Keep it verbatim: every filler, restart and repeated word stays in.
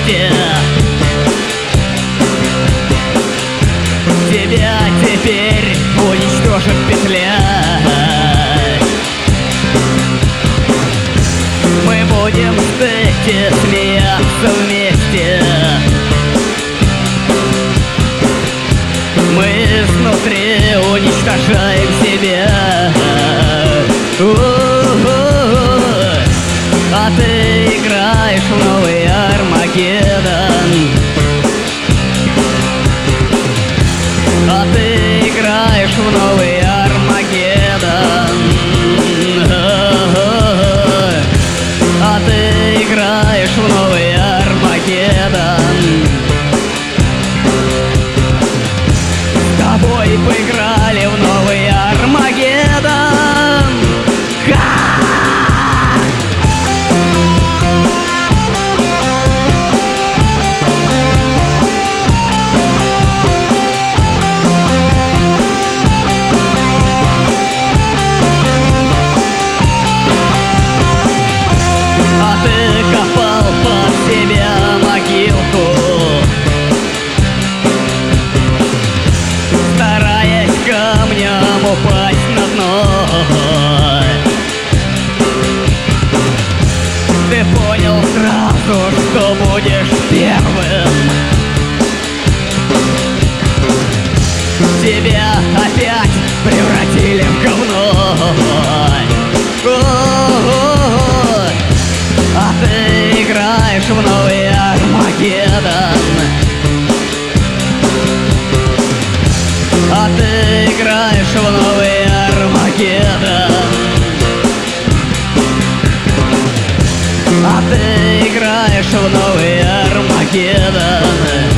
вместе. Тебя теперь уничтожит петля. Мы будем спеть и смеяться вместе. Мы изнутри уничтожаем себя. У-у-у. А ты играешь в новый Армагеддон. А ты играешь в новый Армагеддон. А ты играешь в новый Армагеддон. С тобой поиграли в новый Армагеддон. Ха! Упасть на дно. Ты понял сразу, что будешь первым. Тебя опять превратили в говно. О-о-о-о. А ты играешь в новый Армагеддон. А ты играешь в новый Армагеддон. А ты играешь в новый Армагеддон.